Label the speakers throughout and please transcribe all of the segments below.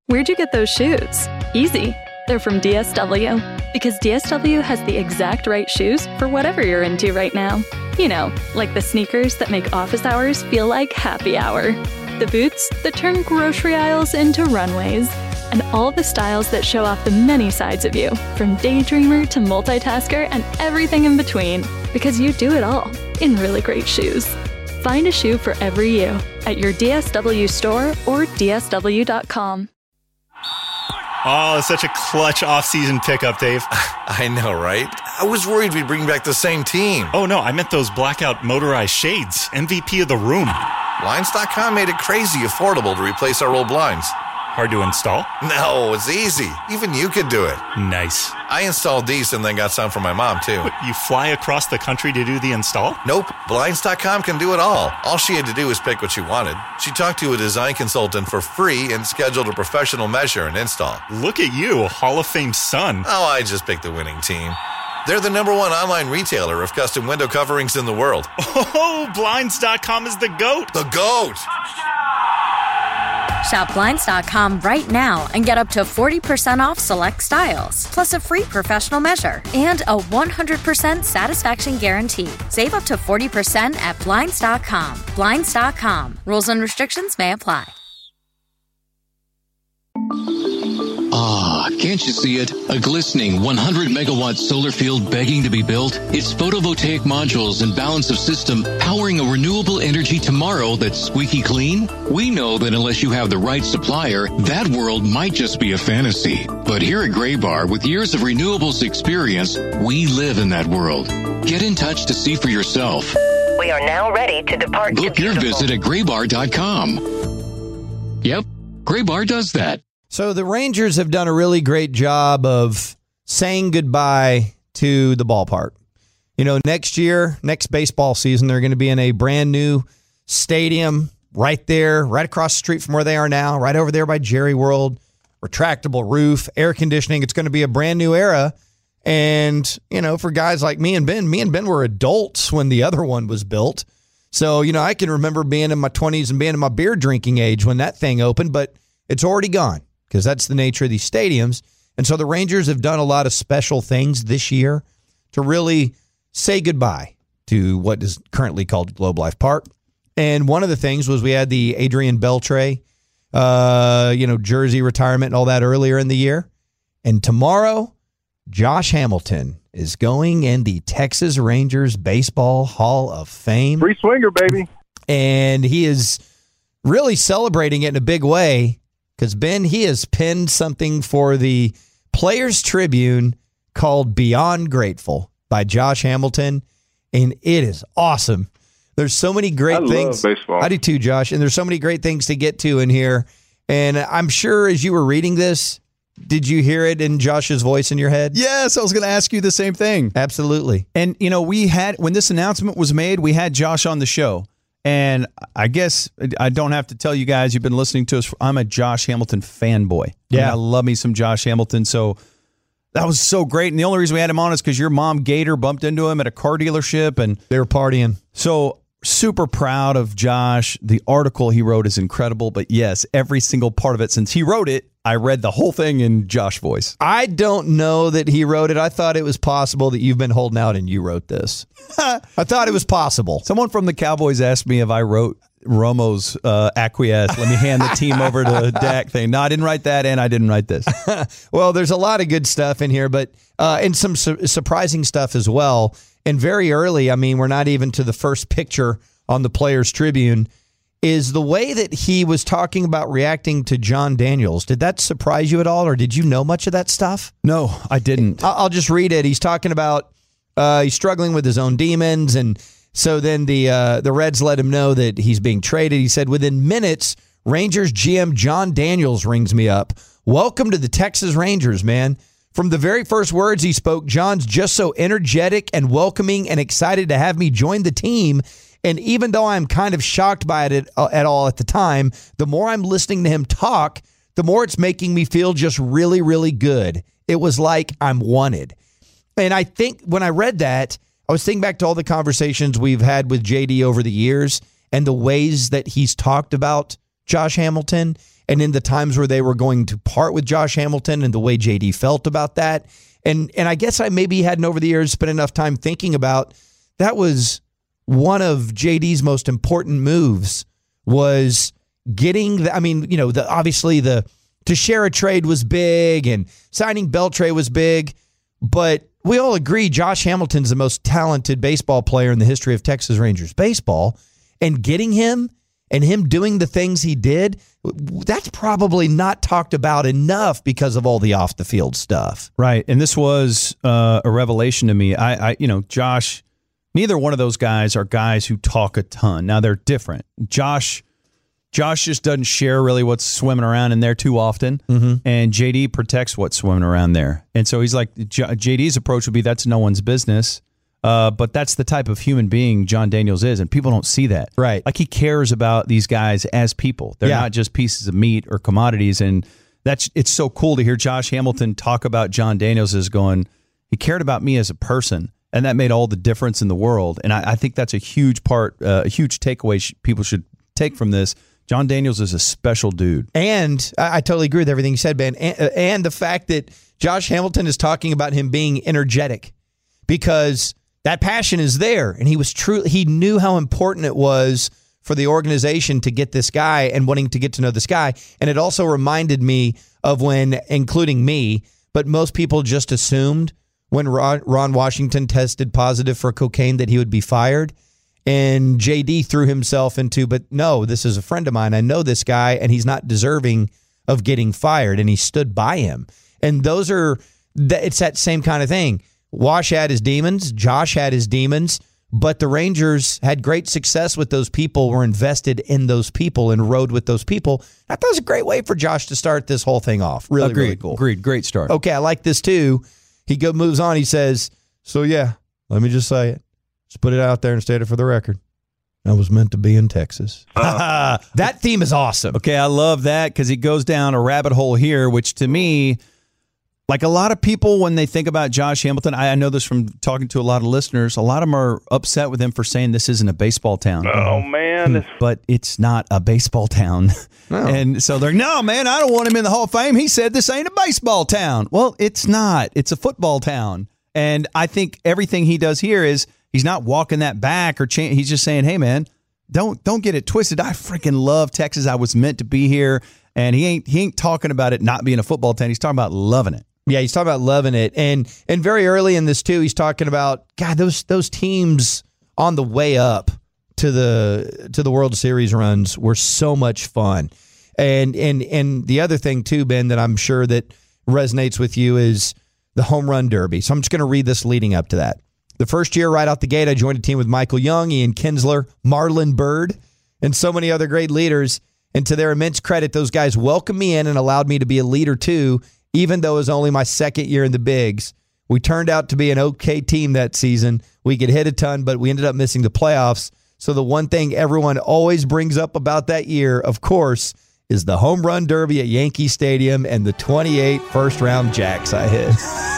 Speaker 1: Where'd you get those shoes? Easy. They're from DSW. Because DSW has the exact right shoes for whatever you're into right now. You know, like the sneakers that make office hours feel like happy hour. The boots that turn grocery aisles into runways. And all the styles that show off the many sides of you, from daydreamer to multitasker and everything in between. Because you do it all in really great shoes. Find a shoe for every you at your DSW store or DSW.com.
Speaker 2: Oh, it's such a clutch off-season pickup, Dave.
Speaker 3: I know, right? I was worried we'd bring back the same team.
Speaker 2: Oh, no, I meant those blackout motorized shades. MVP of the room.
Speaker 3: Blinds.com made it crazy affordable to replace our old blinds.
Speaker 2: Hard to install?
Speaker 3: No, it's easy. Even you could do it.
Speaker 2: Nice.
Speaker 3: I installed these and then got some for my mom, too.
Speaker 2: What, you fly across the country to do the install?
Speaker 3: Nope. Blinds.com can do it all. All she had to do was pick what she wanted. She talked to a design consultant for free and scheduled a professional measure and install.
Speaker 2: Look at you, Hall of Fame son.
Speaker 3: Oh, I just picked the winning team. They're the #1 online retailer of custom window coverings in the world.
Speaker 2: Oh, Blinds.com is the GOAT.
Speaker 3: The GOAT!
Speaker 4: Shop Blinds.com right now and get up to 40% off select styles, plus a free professional measure and a 100% satisfaction guarantee. Save up to 40% at Blinds.com. Blinds.com. Rules and restrictions may apply.
Speaker 5: Ah, can't you see it? A glistening 100-megawatt solar field begging to be built? Its photovoltaic modules and balance of system powering a renewable energy tomorrow that's squeaky clean? We know that unless you have the right supplier, that world might just be a fantasy. But here at Graybar, with years of renewables experience, we live in that world. Get in touch to see for yourself.
Speaker 6: We are now ready to depart.
Speaker 5: Book your visit at Graybar.com. Yep, Graybar does that.
Speaker 7: So the Rangers have done a really great job of saying goodbye to the ballpark. You know, next year, next baseball season, they're going to be in a brand new stadium right there, right across the street from where they are now, right over there by Jerry World, retractable roof, air conditioning. It's going to be a brand new era. And, you know, for guys like me and Ben were adults when the other one was built. So, you know, I can remember being in my 20s and being in my beer drinking age when that thing opened, but it's already gone. Because that's the nature of these stadiums. And so the Rangers have done a lot of special things this year to really say goodbye to what is currently called Globe Life Park. And one of the things was we had the Adrian Beltre, jersey retirement and all that earlier in the year. And tomorrow, Josh Hamilton is going in the Texas Rangers Baseball Hall of Fame.
Speaker 8: Free swinger, baby.
Speaker 7: And he is really celebrating it in a big way. Because, Ben, he has penned something for the Players Tribune called Beyond Grateful by Josh Hamilton, and it is awesome. There's so many great things.
Speaker 8: I love baseball.
Speaker 7: I do too, Josh, and there's so many great things to get to in here. And I'm sure as you were reading this, did you hear it in Josh's voice in your head?
Speaker 9: Yes, I was going to ask you the same thing.
Speaker 7: Absolutely.
Speaker 9: And, you know, when this announcement was made, we had Josh on the show. And I guess I don't have to tell you guys, you've been listening to us. I'm a Josh Hamilton fanboy.
Speaker 7: Yeah.
Speaker 9: I love me some Josh Hamilton. So that was so great. And the only reason we had him on is because your mom, Gator, bumped into him at a car dealership. And
Speaker 7: they were partying.
Speaker 9: So super proud of Josh. The article he wrote is incredible. But yes, every single part of it, since he wrote it, I read the whole thing in Josh voice.
Speaker 7: I don't know that he wrote it. I thought it was possible that you've been holding out and you wrote this. I thought it was possible.
Speaker 9: Someone from the Cowboys asked me if I wrote Romo's acquiesce. Let me hand the team over to Dak thing. No, I didn't write that, and I didn't write this.
Speaker 7: Well, there's a lot of good stuff in here, but and some surprising stuff as well. And very early, I mean, we're not even to the first picture on the Players Tribune, is the way that he was talking about reacting to John Daniels. Did that surprise you at all, or did you know much of that stuff?
Speaker 9: No, I didn't.
Speaker 7: I'll just read it. He's talking about he's struggling with his own demons, and so then the Reds let him know that he's being traded. He said, within minutes, Rangers GM John Daniels rings me up. Welcome to the Texas Rangers, man. From the very first words he spoke, John's just so energetic and welcoming and excited to have me join the team. And even though I'm kind of shocked by it at all at the time, the more I'm listening to him talk, the more it's making me feel just really, really good. It was like I'm wanted. And I think when I read that, I was thinking back to all the conversations we've had with JD over the years and the ways that he's talked about Josh Hamilton and in the times where they were going to part with Josh Hamilton and the way JD felt about that. And I guess I maybe hadn't over the years spent enough time thinking about that was one of JD's most important moves was getting obviously the Teixeira trade was big and signing Beltre was big, but we all agree Josh Hamilton's the most talented baseball player in the history of Texas Rangers baseball, and getting him and him doing the things he did, that's probably not talked about enough because of all the off the field stuff.
Speaker 9: Right. And this was a revelation to me. Josh, neither one of those guys are guys who talk a ton. Now they're different. Josh just doesn't share really what's swimming around in there too often. And JD protects what's swimming around there. And so he's like, JD's approach would be that's no one's business. But that's the type of human being John Daniels is, and people don't see that.
Speaker 7: Right.
Speaker 9: Like he cares about these guys as people. They're not just pieces of meat or commodities. And it's so cool to hear Josh Hamilton talk about John Daniels as going, he cared about me as a person, and that made all the difference in the world. And I think that's a huge part, a huge takeaway people should take from this. John Daniels is a special dude.
Speaker 7: And I totally agree with everything you said, Ben. And the fact that Josh Hamilton is talking about him being energetic, because that passion is there, and he knew how important it was for the organization to get this guy and wanting to get to know this guy. And it also reminded me of when, including me, but most people just assumed when Ron Washington tested positive for cocaine that he would be fired. And JD threw himself into, but no, this is a friend of mine. I know this guy, and he's not deserving of getting fired. And he stood by him. And it's that same kind of thing. Wash had his demons, Josh had his demons, but the Rangers had great success with those people, were invested in those people, and rode with those people. I thought it was a great way for Josh to start this whole thing off. Really,
Speaker 9: Agreed,
Speaker 7: really cool.
Speaker 9: Agreed. Great start.
Speaker 7: Okay, I like this too. He moves on. He says, so yeah, let me just say it. Just put it out there and state it for the record. I was meant to be in Texas. That theme is awesome.
Speaker 9: Okay, I love that because he goes down a rabbit hole here, which to me, like a lot of people, when they think about Josh Hamilton, I know this from talking to a lot of listeners, a lot of them are upset with him for saying this isn't a baseball town.
Speaker 8: Oh, man.
Speaker 9: But it's not a baseball town.
Speaker 7: No.
Speaker 9: And so they're, no, man, I don't want him in the Hall of Fame. He said this ain't a baseball town. Well, it's not. It's a football town. And I think everything he does here is he's not walking that back or he's just saying, hey, man, don't get it twisted. I freaking love Texas. I was meant to be here. And he ain't talking about it not being a football town. He's talking about loving it.
Speaker 7: Yeah, he's talking about loving it. And very early in this, too, he's talking about, God, those teams on the way up to the World Series runs were so much fun. And the other thing, too, Ben, that I'm sure that resonates with you is the home run derby. So I'm just going to read this leading up to that. The first year, right out the gate, I joined a team with Michael Young, Ian Kinsler, Marlon Byrd, and so many other great leaders. And to their immense credit, those guys welcomed me in and allowed me to be a leader, too, even though it was only my second year in the bigs. We turned out to be an okay team that season. We could hit a ton, but we ended up missing the playoffs. So the one thing everyone always brings up about that year, of course, is the home run derby at Yankee Stadium and the 28 first-round jacks I hit.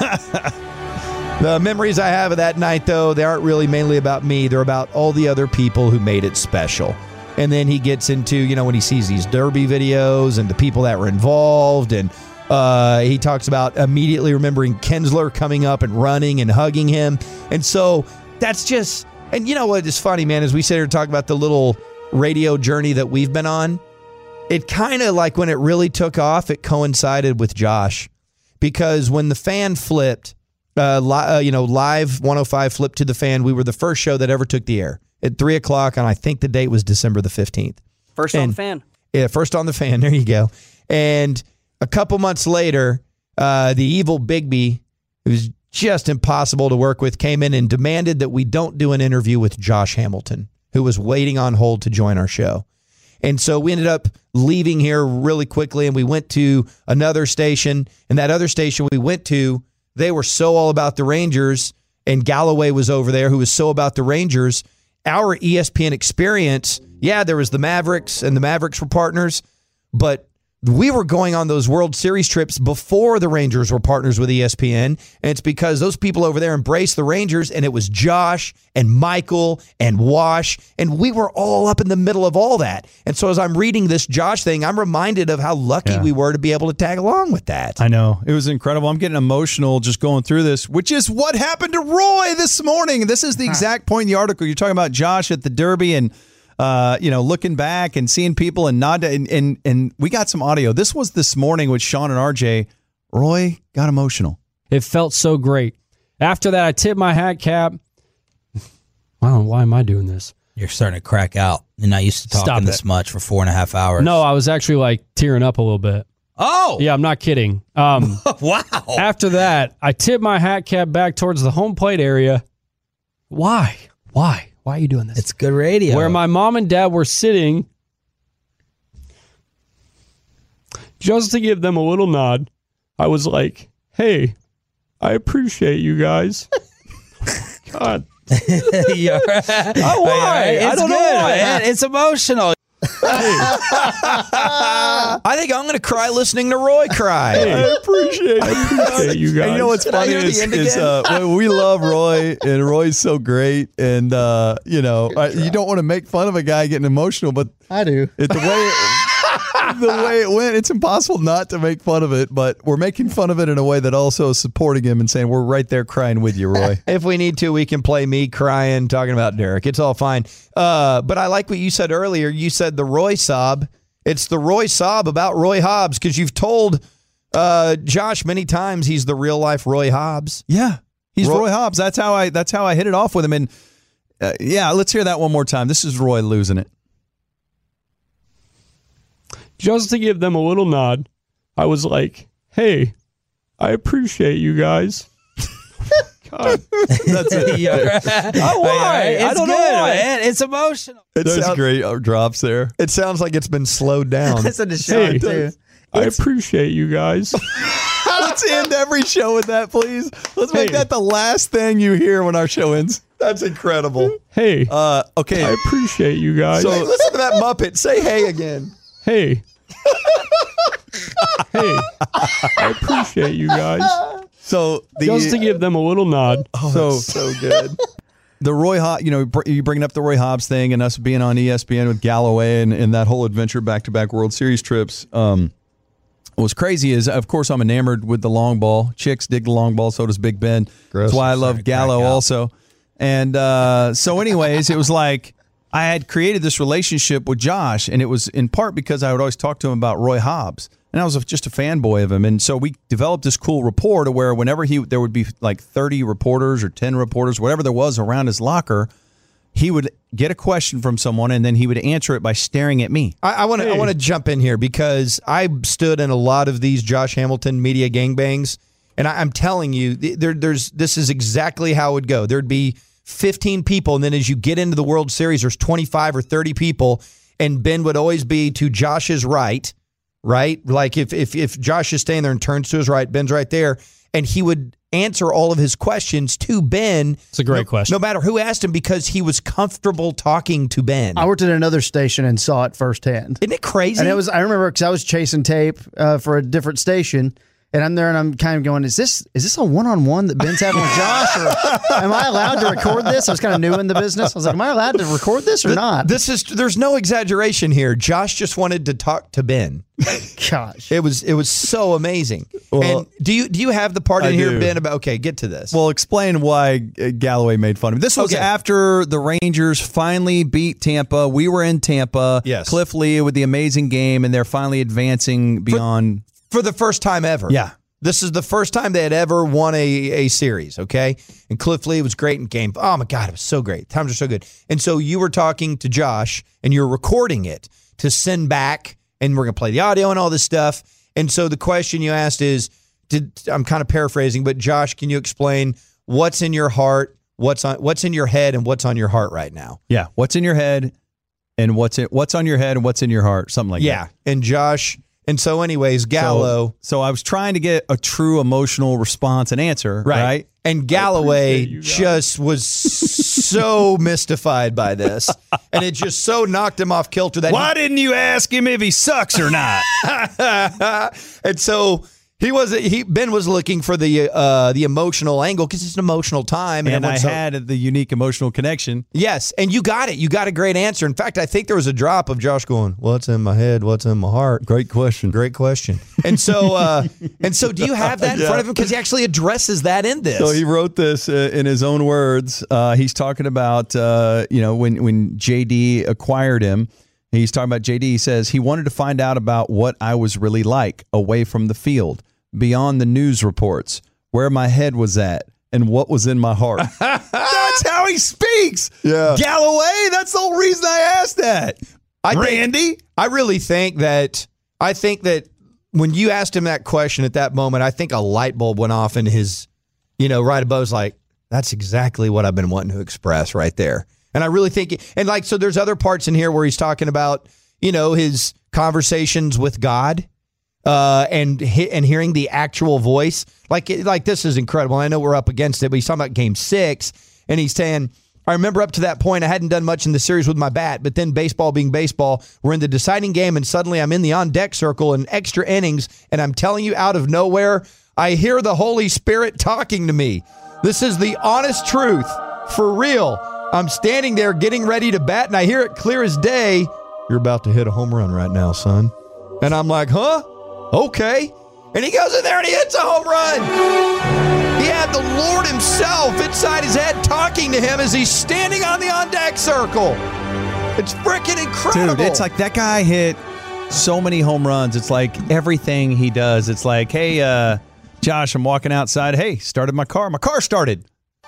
Speaker 7: The memories I have of that night, though, they aren't really mainly about me. They're about all the other people who made it special. And then he gets into, when he sees these derby videos and the people that were involved, and he talks about immediately remembering Kinsler coming up and running and hugging him. And so that's just, and you know what is funny, man, as we sit here and talk about the little radio journey that we've been on, it kind of like when it really took off, it coincided with Josh. Because when the Fan flipped, Live 105 flipped to the Fan, we were the first show that ever took the air at 3 o'clock, and I think the date was December the 15th.
Speaker 10: First on the Fan.
Speaker 7: Yeah, first on the Fan. There you go. And a couple months later, the evil Bigby, who was just impossible to work with, came in and demanded that we don't do an interview with Josh Hamilton, who was waiting on hold to join our show. And so we ended up leaving here really quickly, and we went to another station. And that other station we went to, they were so all about the Rangers, and Galloway was over there, who was so about the Rangers. Our ESPN experience, yeah, there was the Mavericks, and the Mavericks were partners, but we were going on those World Series trips before the Rangers were partners with ESPN, and it's because those people over there embraced the Rangers, and it was Josh and Michael and Wash, and we were all up in the middle of all that. And so as I'm reading this Josh thing, I'm reminded of how lucky we were to be able to tag along with that.
Speaker 9: I know. It was incredible. I'm getting emotional just going through this, which is what happened to Roy this morning. This is the exact point in the article. You're talking about Josh at the Derby and looking back and seeing people and nod and we got some audio. This was this morning with Sean and RJ. Roy got emotional.
Speaker 8: It felt so great. After that, I tipped my hat cap. Wow, why am I doing this?
Speaker 10: You're starting to crack out. You're not used to talking this much for 4.5 hours.
Speaker 8: No, I was actually like tearing up a little bit.
Speaker 10: Oh!
Speaker 8: Yeah, I'm not kidding.
Speaker 10: Wow.
Speaker 8: After that, I tipped my hat cap back towards the home plate area. Why? Why are you doing this?
Speaker 10: It's good radio.
Speaker 8: Where my mom and dad were sitting, just to give them a little nod, I was like, hey, I appreciate you guys. God.
Speaker 10: Why?
Speaker 8: I don't know why.
Speaker 10: Man. It's emotional.
Speaker 7: I think I'm going to cry listening to Roy cry.
Speaker 8: I appreciate you guys.
Speaker 9: And you know what's funny is we love Roy, and Roy's so great, and you don't want to make fun of a guy getting emotional, but
Speaker 11: I do.
Speaker 9: The way it went, it's impossible not to make fun of it, but we're making fun of it in a way that also is supporting him and saying we're right there crying with you, Roy.
Speaker 7: If we need to, we can play me crying, talking about Derek. It's all fine. But I like what you said earlier. You said the Roy sob. It's the Roy sob about Roy Hobbs, because you've told Josh many times he's the real life Roy Hobbs.
Speaker 9: Yeah, he's Roy Hobbs. That's how I hit it off with him. And let's hear that one more time. This is Roy losing it.
Speaker 8: Just to give them a little nod, I was like, hey, I appreciate you guys. God.
Speaker 9: That's it.
Speaker 8: Why? I don't know why.
Speaker 10: Man. It's emotional.
Speaker 9: That's great drops there.
Speaker 7: It sounds like it's been slowed down.
Speaker 10: Listen to Sean, too.
Speaker 8: I appreciate you guys.
Speaker 9: Let's end every show with that, please. Let's make that the last thing you hear when our show ends.
Speaker 7: That's incredible.
Speaker 8: Hey.
Speaker 9: Okay.
Speaker 8: I appreciate you guys.
Speaker 7: So listen to that Muppet. Say hey again.
Speaker 8: Hey. Hey. I appreciate you guys.
Speaker 9: So
Speaker 8: just to give them a little nod.
Speaker 7: Oh, so good.
Speaker 9: The Roy Hobbs, you bringing up the Roy Hobbs thing and us being on ESPN with Galloway and that whole adventure back-to-back World Series trips. What was crazy is, of course, I'm enamored with the long ball. Chicks dig the long ball, so does Big Ben. That's why I love Gallo also. And so anyways, it was like I had created this relationship with Josh, and it was in part because I would always talk to him about Roy Hobbs. And I was just a fanboy of him. And so we developed this cool rapport to where whenever there would be like 30 reporters or 10 reporters, whatever there was around his locker, he would get a question from someone and then he would answer it by staring at me.
Speaker 7: I want to jump in here because I stood in a lot of these Josh Hamilton media gangbangs, and I'm telling you, this is exactly how it would go. There'd be 15 people, and then as you get into the World Series, there's 25 or 30 people, and Ben would always be to Josh's right? Like if Josh is staying there and turns to his right, Ben's right there, and he would answer all of his questions to Ben.
Speaker 8: It's a great question.
Speaker 7: No matter who asked him, because he was comfortable talking to Ben.
Speaker 11: I worked at another station and saw it firsthand.
Speaker 7: Isn't it crazy?
Speaker 11: And I remember because I was chasing tape for a different station. And I'm there and I'm kind of going, is this a one-on-one that Ben's having with Josh? Or am I allowed to record this? I was kind of new in the business. I was like, am I allowed to record this or not?
Speaker 7: There's no exaggeration here. Josh just wanted to talk to Ben.
Speaker 11: Gosh.
Speaker 7: It was so amazing. Well, and do you have the part in here, Ben, about, okay, get to this.
Speaker 9: Well, explain why Galloway made fun of me. This was after the Rangers finally beat Tampa. We were in Tampa.
Speaker 7: Yes.
Speaker 9: Cliff Lee with the amazing game, and they're finally advancing beyond.
Speaker 7: For the first time ever.
Speaker 9: Yeah.
Speaker 7: This is the first time they had ever won a series, okay? And Cliff Lee was great in game. Oh, my God, it was so great. Times are so good. And so you were talking to Josh, and you're recording it to send back, and we're going to play the audio and all this stuff. And so the question you asked is, I'm kind of paraphrasing, but Josh, can you explain what's in your heart, what's in your head, and what's on your heart right now?
Speaker 9: Yeah, what's in your head, and what's on your head, and what's in your heart, something like that.
Speaker 7: Yeah, and Josh... And so, anyways, Gallo.
Speaker 9: So I was trying to get a true emotional response and answer, right?
Speaker 7: And Galloway just was so mystified by this. And it just so knocked him off kilter that
Speaker 9: Why didn't you ask him if he sucks or not?
Speaker 7: And so Ben was looking for the emotional angle because it's an emotional time.
Speaker 9: And I had the unique emotional connection.
Speaker 7: Yes, and you got it. You got a great answer. In fact, I think there was a drop of Josh going, "What's in my head? What's in my heart?"
Speaker 9: Great question.
Speaker 7: And so, do you have that in front of him? Because he actually addresses that in this.
Speaker 9: So he wrote this in his own words. He's talking about when JD acquired him. He's talking about JD. He says he wanted to find out about what I was really like away from the field, beyond the news reports, where my head was at, and what was in my heart. That's how he speaks.
Speaker 7: Yeah.
Speaker 9: Galloway, that's the whole reason I asked that. Randy?
Speaker 7: I really think that when you asked him that question at that moment, I think a light bulb went off in his, right above. Was like, that's exactly what I've been wanting to express right there. And I really think, so there's other parts in here where he's talking about, his conversations with God. And hearing the actual voice, like this is incredible. I know we're up against it, but he's talking about Game 6, and he's saying, I remember up to that point, I hadn't done much in the series with my bat, but then baseball being baseball, we're in the deciding game, and suddenly I'm in the on-deck circle in extra innings, and I'm telling you, out of nowhere, I hear the Holy Spirit talking to me. This is the honest truth, for real. I'm standing there getting ready to bat, and I hear it clear as day. You're about to hit a home run right now, son. And I'm like, huh? Okay. And he goes in there and he hits a home run. He had the Lord himself inside his head talking to him as he's standing on the on-deck circle. It's freaking incredible.
Speaker 9: Dude, it's like that guy hit so many home runs. It's like everything he does. It's like, hey, Josh, I'm walking outside. Hey, started my car. My car started.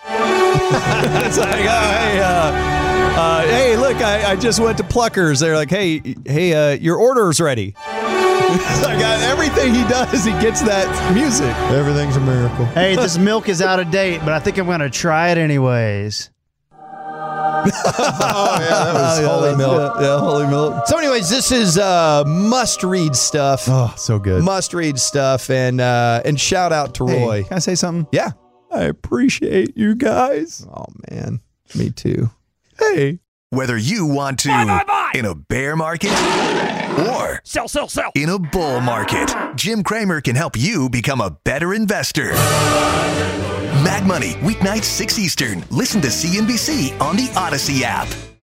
Speaker 9: It's like, oh, hey, look, I just went to Pluckers. They're like, hey, your order's ready. It's like everything he does, he gets that music.
Speaker 7: Everything's a miracle.
Speaker 11: Hey, this milk is out of date, but I think I'm going to try it anyways.
Speaker 7: Oh, yeah, that was holy milk.
Speaker 9: Yeah, holy milk.
Speaker 7: So anyways, this is must-read stuff.
Speaker 9: Oh, so good.
Speaker 7: Must-read stuff, and shout out to Roy.
Speaker 9: Can I say something?
Speaker 7: Yeah.
Speaker 9: I appreciate you guys.
Speaker 7: Oh, man. Me too.
Speaker 9: Hey.
Speaker 12: Whether you want to in a bear market or
Speaker 13: sell
Speaker 12: in a bull market, Jim Cramer can help you become a better investor. Mad Money, weeknights 6 Eastern. Listen to CNBC on the Odyssey app.